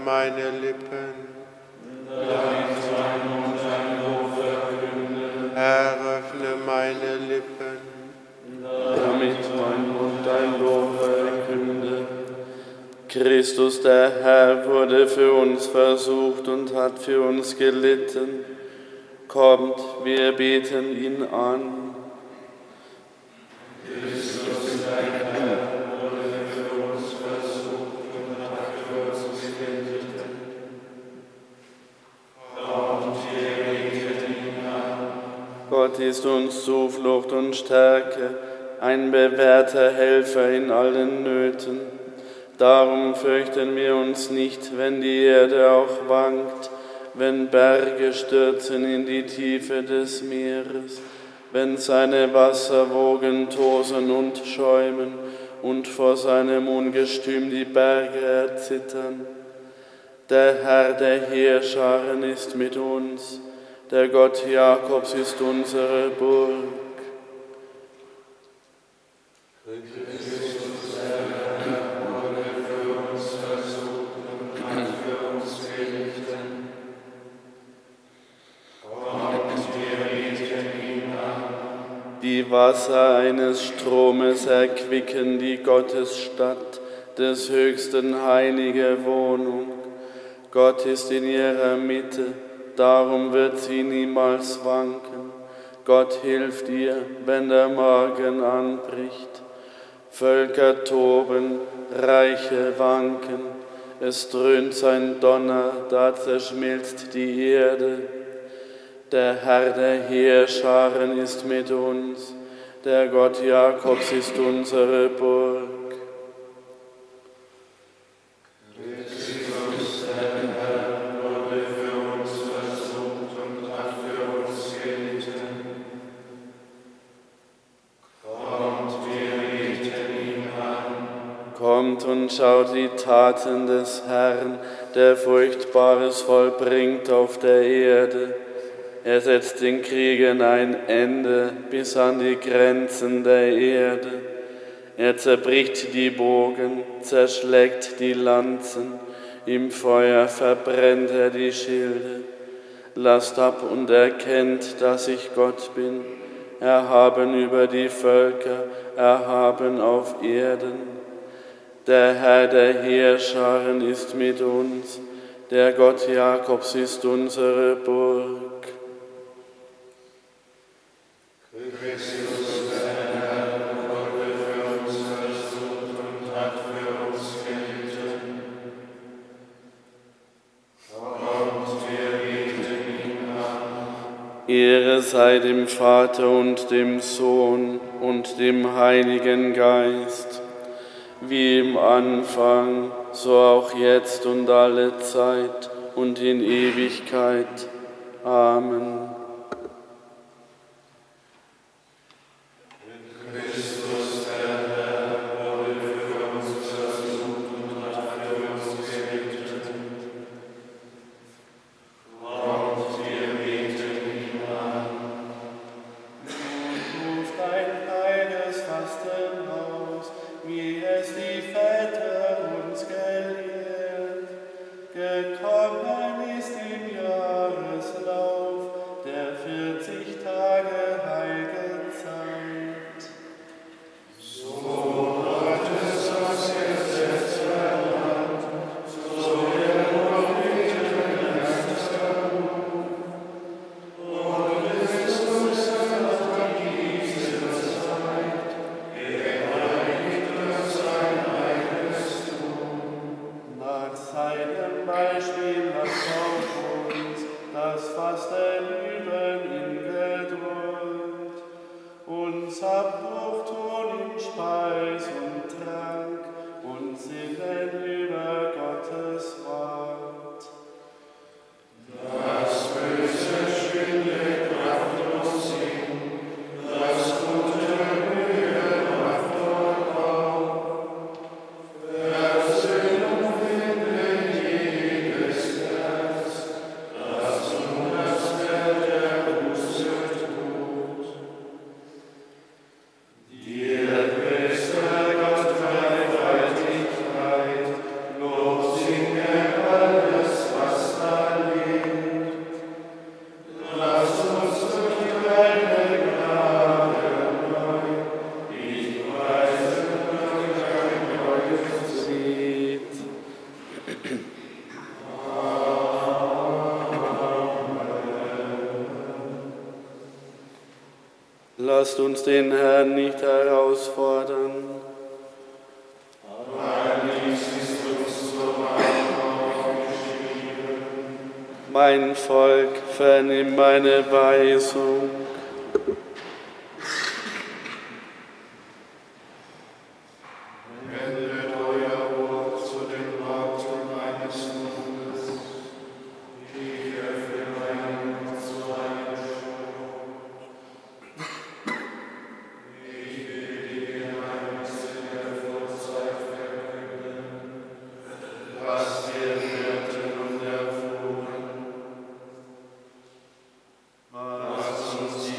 meine Lippen. Damit mein Mund dein Lob verkünde. Herr, öffne meine Lippen. Damit mein Mund dein Lob verkünde. Christus, der Herr, wurde für uns versucht und hat für uns gelitten. Kommt, wir beten ihn an. Christus, der Herr, wurde für uns versucht und hat für uns gelitten. Kommt, wir beten ihn an. Gott ist uns Zuflucht und Stärke, ein bewährter Helfer in allen Nöten. Darum fürchten wir uns nicht, wenn die Erde auch wankt, wenn Berge stürzen in die Tiefe des Meeres, wenn seine Wasserwogen tosen und schäumen und vor seinem Ungestüm die Berge erzittern. Der Herr der Heerscharen ist mit uns, der Gott Jakobs ist unsere Burg. Die Wasser eines Stromes erquicken die Gottesstadt, des Höchsten heilige Wohnung. Gott ist in ihrer Mitte, darum wird sie niemals wanken. Gott hilft ihr, wenn der Morgen anbricht. Völker toben, Reiche wanken, es dröhnt sein Donner, da zerschmilzt die Erde. Der Herr der Heerscharen ist mit uns, der Gott Jakobs ist unsere Burg. Christus, der Herr, wurde für uns versucht und hat für uns gelitten. Kommt, wir beten ihn an. Kommt und schaut die Taten des Herrn, der Furchtbares vollbringt auf der Erde. Er setzt den Kriegen ein Ende bis an die Grenzen der Erde. Er zerbricht die Bogen, zerschlägt die Lanzen, im Feuer verbrennt er die Schilde. Lasst ab und erkennt, dass ich Gott bin, erhaben über die Völker, erhaben auf Erden. Der Herr der Heerscharen ist mit uns, der Gott Jakobs ist unsere Burg. Christus, der Herr, wurde für uns versucht und hat für uns gelitten. Kommt, wir beten ihn an. Ehre sei dem Vater und dem Sohn und dem Heiligen Geist, wie im Anfang, so auch jetzt und alle Zeit und in Ewigkeit. Amen. Christus, der Herr, wurde für uns versucht und hat für uns gelitten. Kommt, wir beten ihn an. Nun ruft ein heiliges Fasten aus, wie es die Väter uns gelehrt. Gekommen ist im Jahreslauf Lasst uns den Herrn nicht herausfordern. Mein Volk, vernimm meine Weisung. Wendet euer Ohr zu den Worten meines Mundes. Ich öffne meinen Mund zu einem Spruch. Ich will die Geheimnisse der Vorzeit verkünden, was wir hörten und erfuhren. Lasst uns die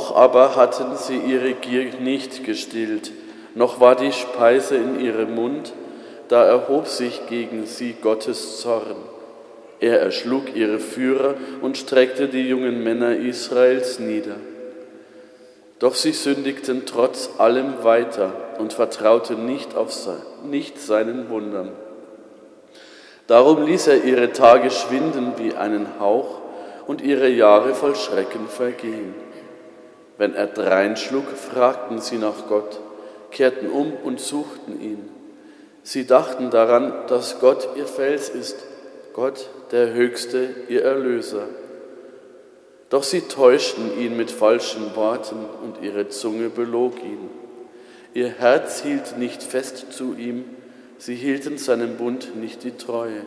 Noch aber hatten sie ihre Gier nicht gestillt, noch war die Speise in ihrem Mund, da erhob sich gegen sie Gottes Zorn. Er erschlug ihre Führer und streckte die jungen Männer Israels nieder. Doch sie sündigten trotz allem weiter und vertrauten nicht seinen Wundern. Darum ließ er ihre Tage schwinden wie einen Hauch und ihre Jahre voll Schrecken vergehen. Wenn er dreinschlug, fragten sie nach Gott, kehrten um und suchten ihn. Sie dachten daran, dass Gott ihr Fels ist, Gott, der Höchste, ihr Erlöser. Doch sie täuschten ihn mit falschen Worten und ihre Zunge belog ihn. Ihr Herz hielt nicht fest zu ihm, sie hielten seinem Bund nicht die Treue.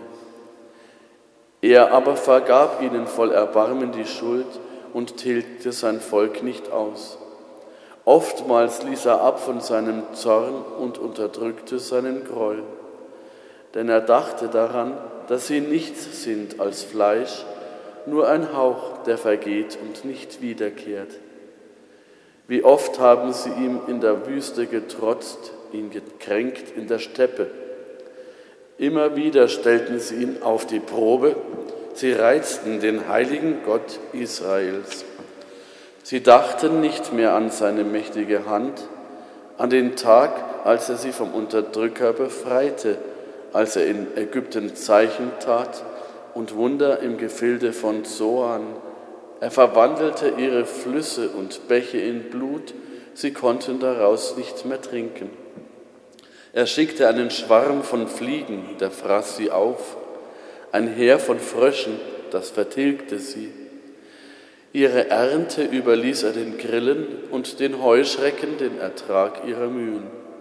Er aber vergab ihnen voll Erbarmen die Schuld und tilgte sein Volk nicht aus. Oftmals ließ er ab von seinem Zorn und unterdrückte seinen Groll. Denn er dachte daran, dass sie nichts sind als Fleisch, nur ein Hauch, der vergeht und nicht wiederkehrt. Wie oft haben sie ihm in der Wüste getrotzt, ihn gekränkt in der Steppe. Immer wieder stellten sie ihn auf die Probe, sie reizten den heiligen Gott Israels. Sie dachten nicht mehr an seine mächtige Hand, an den Tag, als er sie vom Unterdrücker befreite, als er in Ägypten Zeichen tat und Wunder im Gefilde von Zoan. Er verwandelte ihre Flüsse und Bäche in Blut, sie konnten daraus nicht mehr trinken. Er schickte einen Schwarm von Fliegen, der fraß sie auf, ein Heer von Fröschen, das vertilgte sie. Ihre Ernte überließ er den Grillen und den Heuschrecken den Ertrag ihrer Mühen.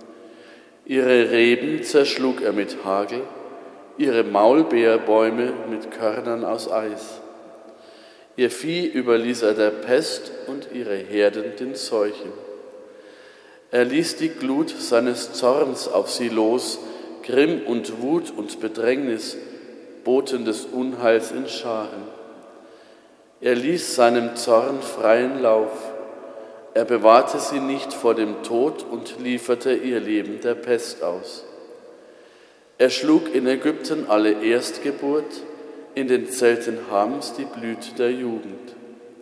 Ihre Reben zerschlug er mit Hagel, ihre Maulbeerbäume mit Körnern aus Eis. Ihr Vieh überließ er der Pest und ihre Herden den Seuchen. Er ließ die Glut seines Zorns auf sie los, Grimm und Wut und Bedrängnis, Boten des Unheils in Scharen. Er ließ seinem Zorn freien Lauf. Er bewahrte sie nicht vor dem Tod und lieferte ihr Leben der Pest aus. Er schlug in Ägypten alle Erstgeburt, in den Zelten Hams die Blüte der Jugend.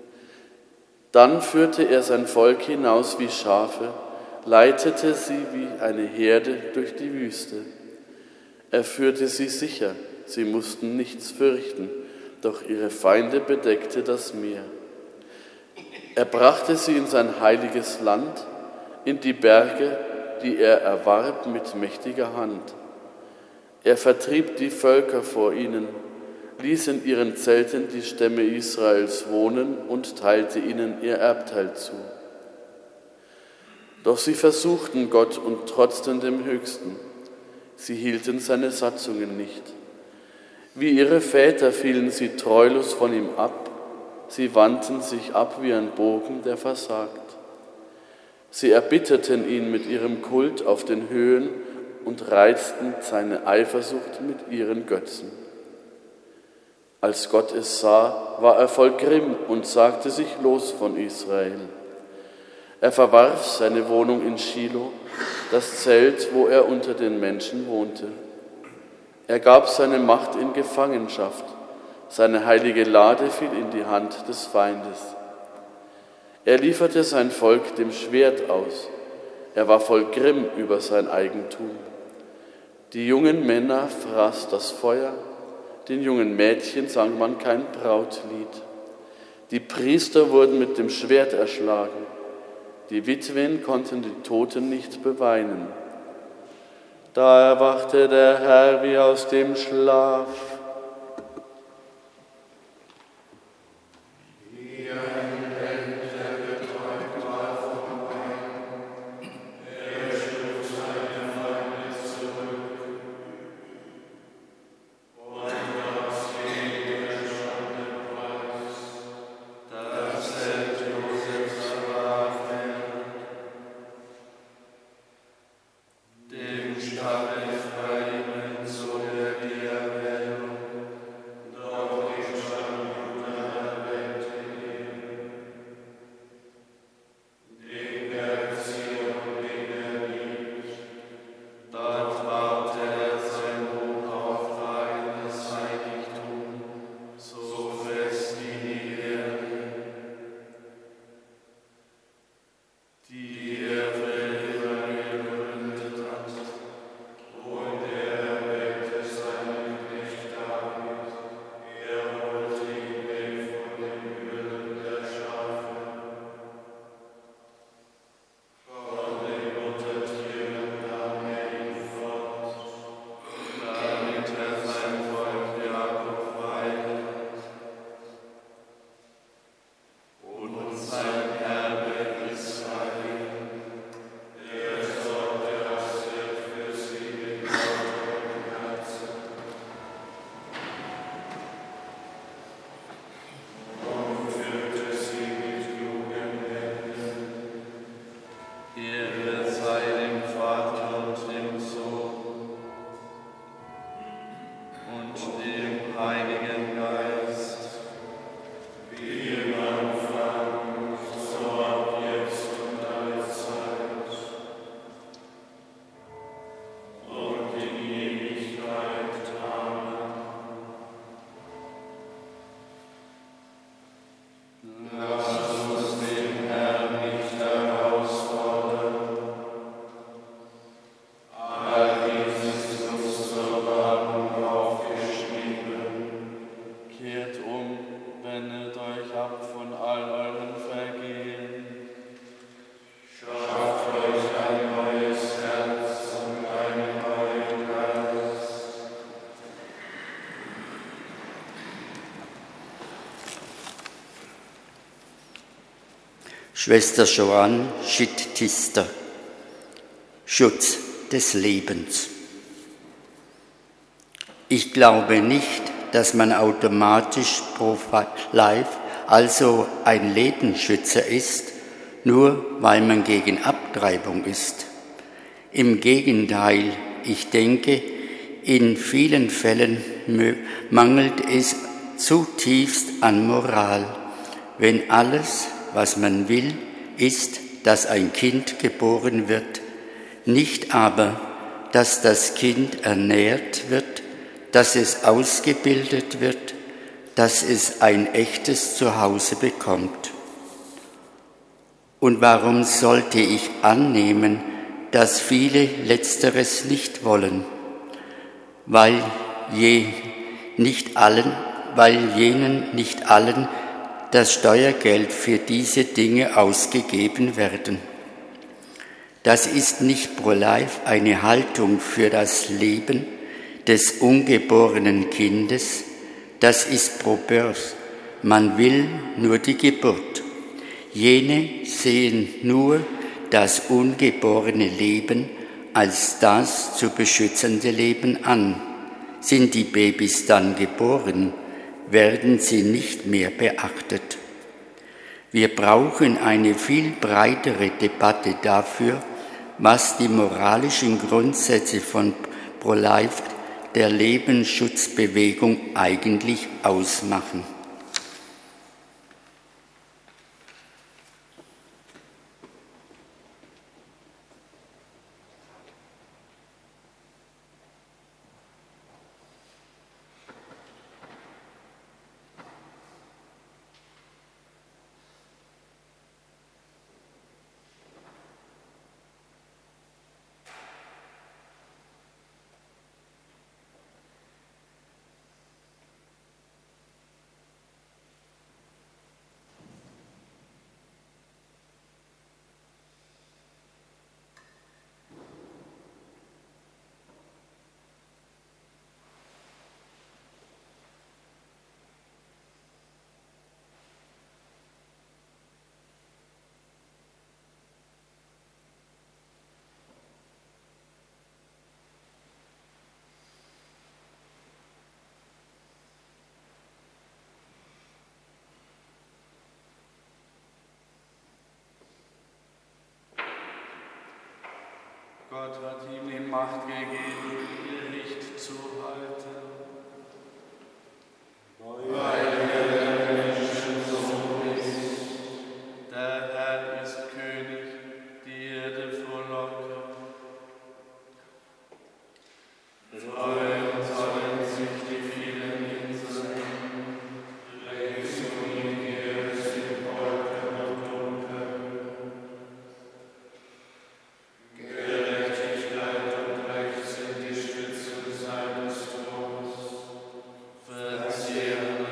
Dann führte er sein Volk hinaus wie Schafe, leitete sie wie eine Herde durch die Wüste. Er führte sie sicher, sie mussten nichts fürchten, doch ihre Feinde bedeckte das Meer. Er brachte sie in sein heiliges Land, in die Berge, die er erwarb mit mächtiger Hand. Er vertrieb die Völker vor ihnen, ließ in ihren Zelten die Stämme Israels wohnen und teilte ihnen ihr Erbteil zu. Doch sie versuchten Gott und trotzten dem Höchsten. Sie hielten seine Satzungen nicht. Wie ihre Väter fielen sie treulos von ihm ab. Sie wandten sich ab wie ein Bogen, der versagt. Sie erbitterten ihn mit ihrem Kult auf den Höhen und reizten seine Eifersucht mit ihren Götzen. Als Gott es sah, war er voll Grimm und sagte sich los von Israel. Er verwarf seine Wohnung in Schilo, das Zelt, wo er unter den Menschen wohnte. Er gab seine Macht in Gefangenschaft, seine heilige Lade fiel in die Hand des Feindes. Er lieferte sein Volk dem Schwert aus, er war voll Grimm über sein Eigentum. Die jungen Männer fraß das Feuer, den jungen Mädchen sang man kein Brautlied. Die Priester wurden mit dem Schwert erschlagen, die Witwen konnten die Toten nicht beweinen. Da erwachte der Herr wie aus dem Schlaf. Dem Stamme frei, so der Schwester Joanne Schitt-Tister. Schutz des Lebens. Ich glaube nicht, dass man automatisch pro-life, also ein Lebensschützer ist, nur weil man gegen Abtreibung ist. Im Gegenteil, ich denke, in vielen Fällen mangelt es zutiefst an Moral, wenn alles, was man will, ist, dass ein Kind geboren wird, nicht aber, dass das Kind ernährt wird, dass es ausgebildet wird, dass es ein echtes Zuhause bekommt. Und warum sollte ich annehmen, dass viele Letzteres nicht wollen? Weil jenen nicht allen das Steuergeld für diese Dinge ausgegeben werden. Das ist nicht pro-life eine Haltung für das Leben des ungeborenen Kindes, das ist pro-birth. Man will nur die Geburt. Jene sehen nur das ungeborene Leben als das zu beschützende Leben an. Sind die Babys dann geboren, werden sie nicht mehr beachtet. Wir brauchen eine viel breitere Debatte dafür, was die moralischen Grundsätze von pro-life, der Lebensschutzbewegung, eigentlich ausmachen. Gott hat ihm die Macht gegeben, Gericht zu halten. Weil er der Menschensohn ist. Der Herr ist König, die Erde frohlocken. Freuen sollen sich die vielen Inseln, längst und in ihr sind Wolken und Dunkel. Verzieren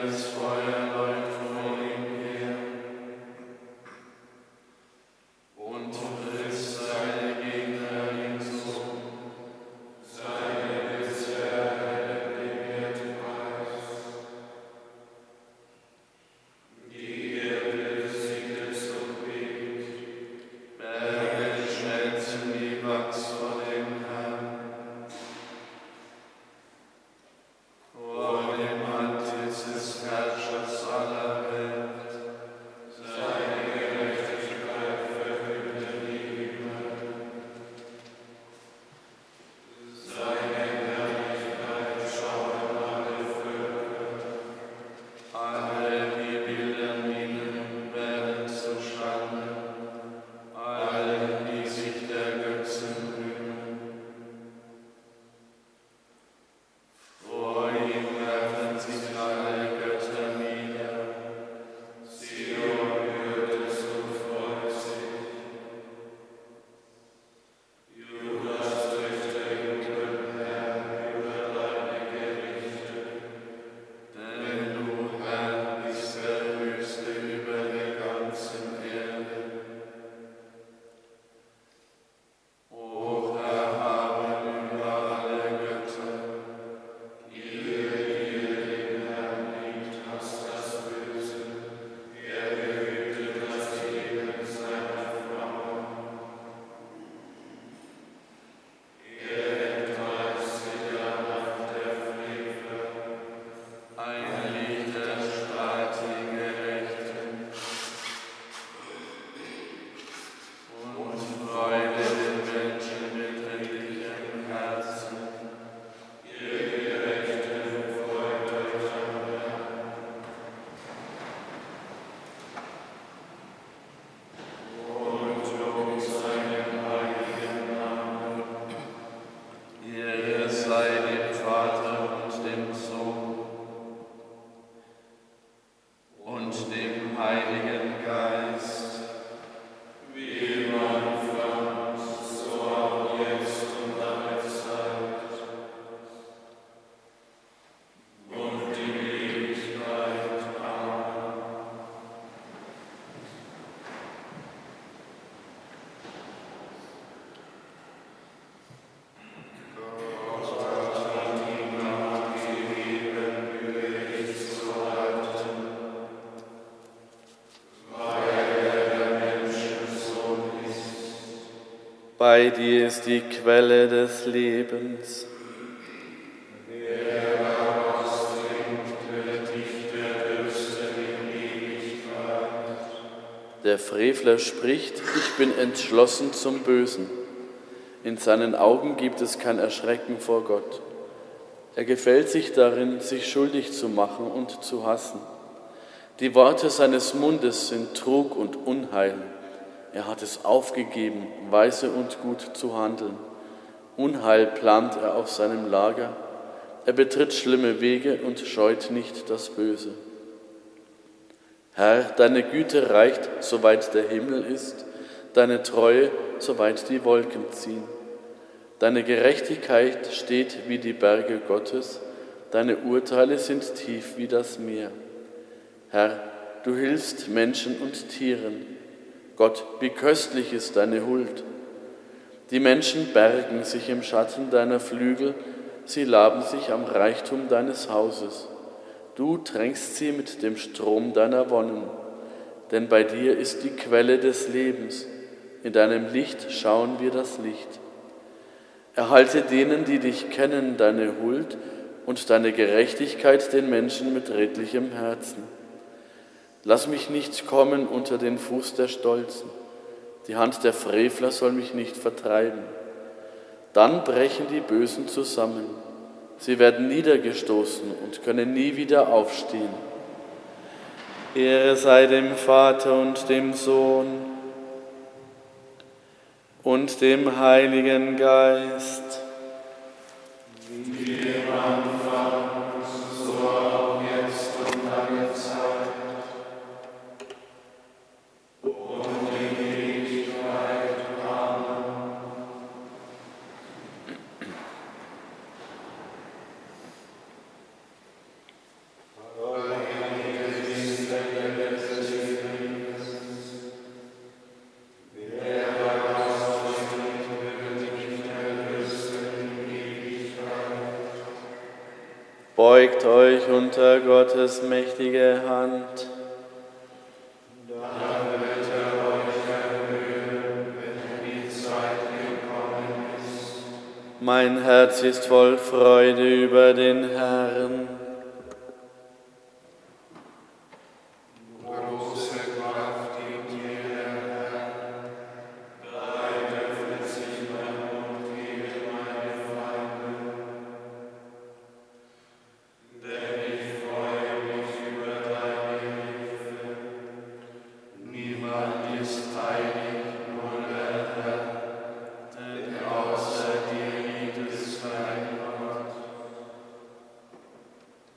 Bei dir ist die Quelle des Lebens. Wer daraus trinkt, wird nicht mehr dürsten in Ewigkeit. Der Frevler spricht, ich bin entschlossen zum Bösen. In seinen Augen gibt es kein Erschrecken vor Gott. Er gefällt sich darin, sich schuldig zu machen und zu hassen. Die Worte seines Mundes sind Trug und Unheil. Er hat es aufgegeben, weise und gut zu handeln. Unheil plant er auf seinem Lager. Er betritt schlimme Wege und scheut nicht das Böse. Herr, deine Güte reicht, soweit der Himmel ist, deine Treue, soweit die Wolken ziehen. Deine Gerechtigkeit steht wie die Berge Gottes, deine Urteile sind tief wie das Meer. Herr, du hilfst Menschen und Tieren. Gott, wie köstlich ist deine Huld. Die Menschen bergen sich im Schatten deiner Flügel, sie laben sich am Reichtum deines Hauses. Du tränkst sie mit dem Strom deiner Wonnen, denn bei dir ist die Quelle des Lebens. In deinem Licht schauen wir das Licht. Erhalte denen, die dich kennen, deine Huld und deine Gerechtigkeit den Menschen mit redlichem Herzen. Lass mich nicht kommen unter den Fuß der Stolzen. Die Hand der Frevler soll mich nicht vertreiben. Dann brechen die Bösen zusammen. Sie werden niedergestoßen und können nie wieder aufstehen. Ehre sei dem Vater und dem Sohn und dem Heiligen Geist. Wie im Anfang, so auch jetzt und alle Zeit. Beugt euch unter Gottes mächtige Hand. Dann wird er euch erhöhen, wenn die Zeit gekommen ist. Mein Herz ist voll Freude über den Herrn. Große Kraft gibt dir der Herr. Bleib öffnet sich mein Mund gegen meine Feinde. Denn ich freue mich über deine Hilfe. Niemand ist heilig, nur der Herr, denn außer dir gibt es keinen Gott.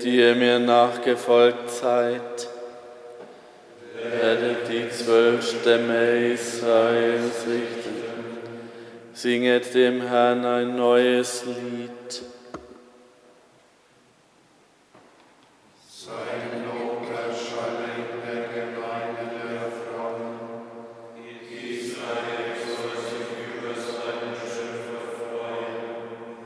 die ihr mir nachgefolgt seid. Werdet die 12 Stämme Israels richten. Singet dem Herrn ein neues Lied. Sein Lob erschalle in der Gemeinde der Frauen. Israel soll sich über seinen Schöpfer freuen.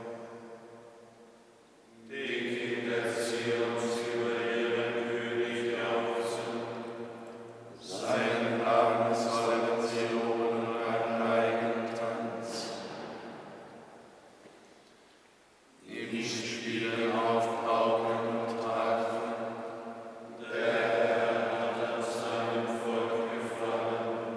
Die Kinder Zions über ihren König jauchzen. Seinen Namen sollen sie loben und ein Reigentanz. Ihm spielen auf Pauken und Harfen. Der Herr hat an seinem Volk gefallen.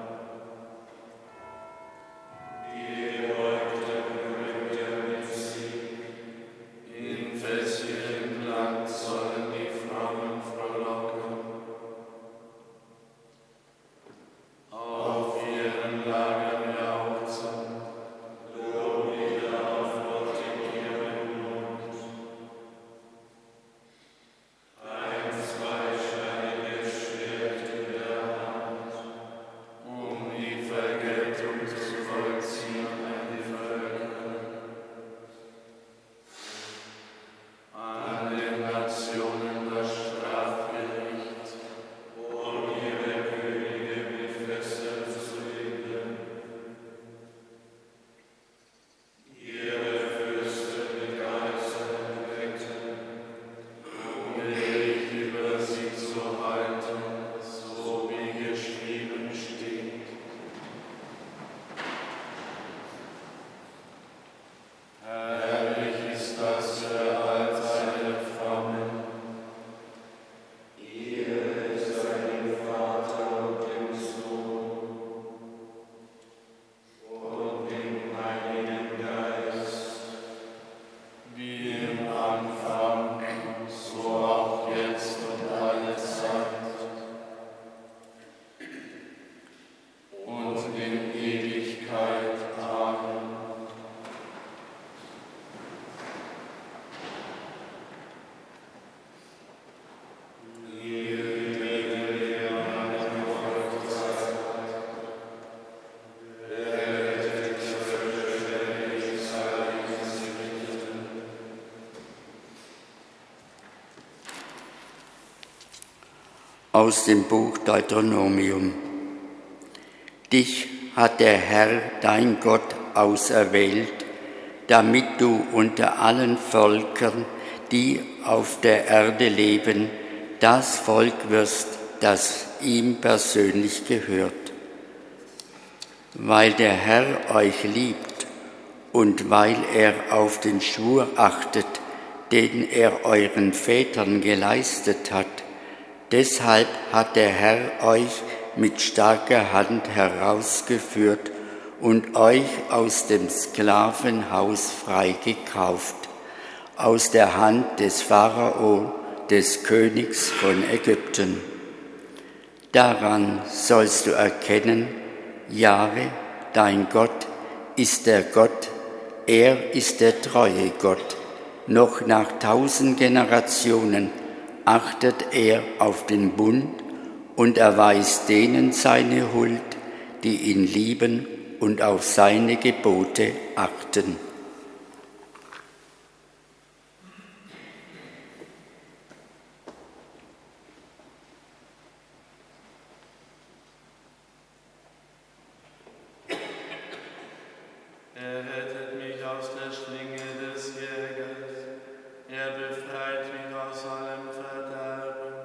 Die Gebeugten bringt er mit Sieg. In festlichem Land sollen die Frauen frohlocken. Auf ihren Lagern jauchzen, Loblieder auf Gott in ihrem Mund. Ein zweischneidiges Schwert in der Hand, die Vergeltung zu vollziehen an die Völker. An den Nationen das Strafgericht, ihre Könige mit Fesseln zu binden, ihre Fürsten mit Geiseln wecken, Gericht über sie zu halten, so wie geschrieben steht. Herrlich ist das für all seine Frommen. Ehre sei dem Vater und dem Sohn und dem Heiligen Geist, wie im Anfang, so auch jetzt und alle Zeit und in Ewigkeit. Amen. Aus dem Buch Deuteronomium. Dich hat der Herr, dein Gott, auserwählt, damit du unter allen Völkern, die auf der Erde leben, das Volk wirst, das ihm persönlich gehört. Weil der Herr euch liebt und weil er auf den Schwur achtet, den er euren Vätern geleistet hat, deshalb hat der Herr euch mit starker Hand herausgeführt und euch aus dem Sklavenhaus freigekauft, aus der Hand des Pharao, des Königs von Ägypten. Daran sollst du erkennen, Jahwe, dein Gott, ist der Gott, er ist der treue Gott. Noch nach 1000 Generationen achtet er auf den Bund und erweist denen seine Huld, die ihn lieben und auf seine Gebote achten. Er rettet mich aus der Schlinge des Jägers, er befreit mich aus allem Verderben.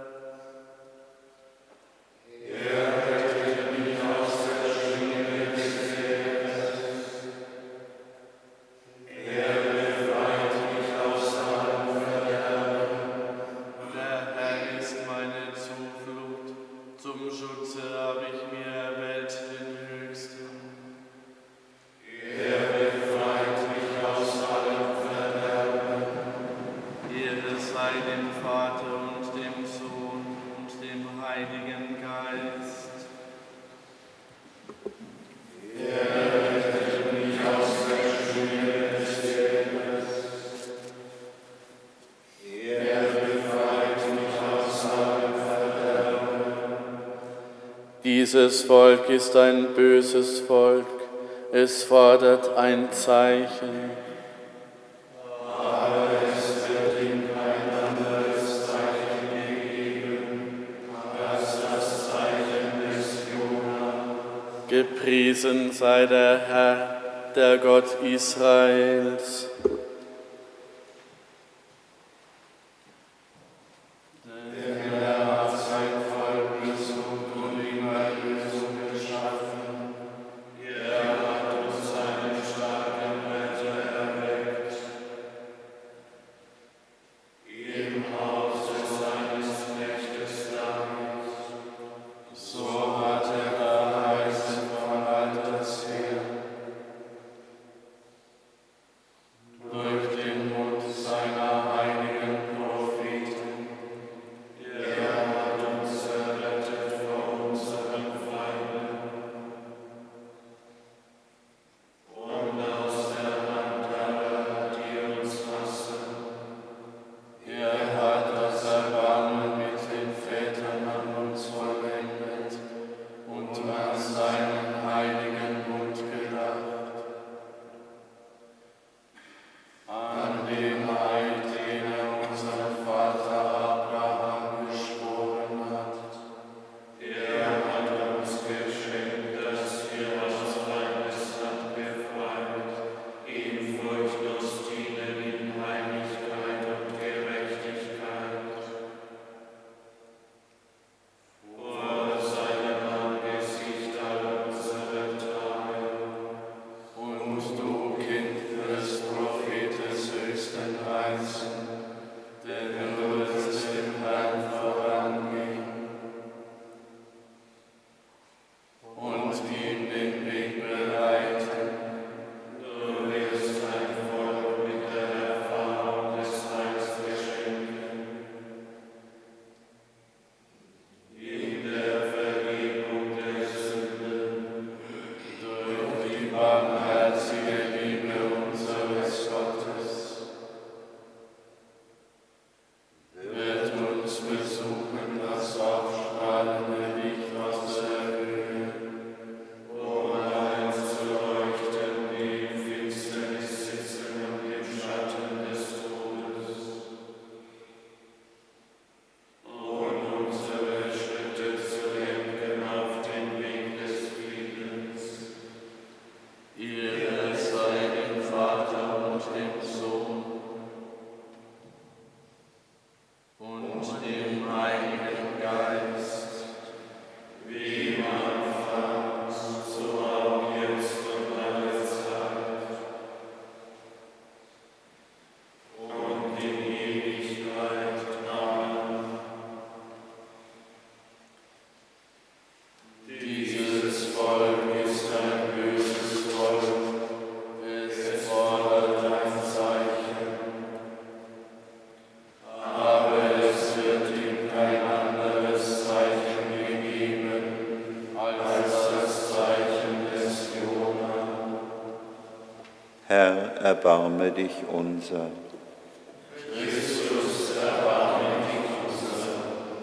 Er rettet mich aus der Schlinge des Jägers. Er befreit mich aus allem Verderben. Der Herr ist meine Zuflucht, zum Schutze habe ich mir erwählt den Höchsten. Er befreit mich aus allem Verderben. Ehre sei dem Vater und dem Sohn und dem Heiligen Geist. Er rettet mich aus der Schlinge des Jägers. Er befreit Dieses Volk ist ein böses Volk, es fordert ein Zeichen. Aber es wird ihm kein anderes Zeichen gegeben, als das Zeichen des Jona. Gepriesen sei der Herr, der Gott Israels. Herr, erbarme dich unser. Christus, erbarme dich unser.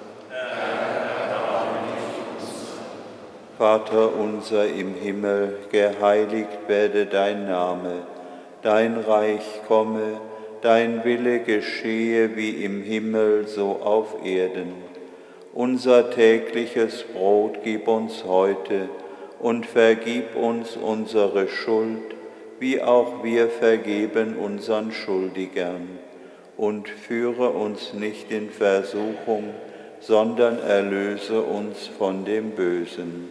Herr, erbarme dich unser. Vater unser im Himmel, geheiligt werde dein Name, dein Reich komme, dein Wille geschehe wie im Himmel, so auf Erden. Unser tägliches Brot gib uns heute und vergib uns unsere Schuld, wie auch wir vergeben unseren Schuldigern. Und führe uns nicht in Versuchung, sondern erlöse uns von dem Bösen.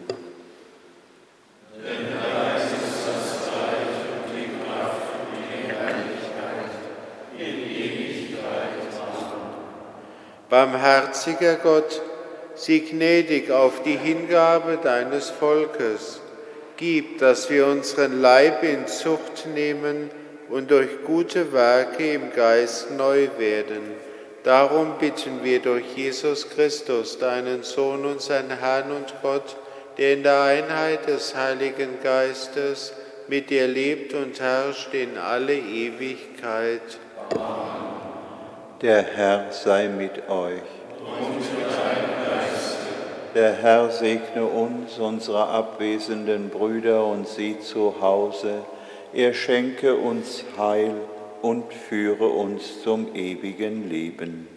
Denn dein ist das Reich und die Kraft und die Herrlichkeit in Ewigkeit. Amen. Barmherziger Gott, sieh gnädig auf die Hingabe deines Volkes. Gib, dass wir unseren Leib in Zucht nehmen und durch gute Werke im Geist neu werden. Darum bitten wir durch Jesus Christus, deinen Sohn, unseren Herrn und Gott, der in der Einheit des Heiligen Geistes mit dir lebt und herrscht in alle Ewigkeit. Der Herr sei mit euch. Und mit deinem Geiste. Der Herr segne uns, unsere abwesenden Brüder und sie zu Hause. Er schenke uns Heil und führe uns zum ewigen Leben.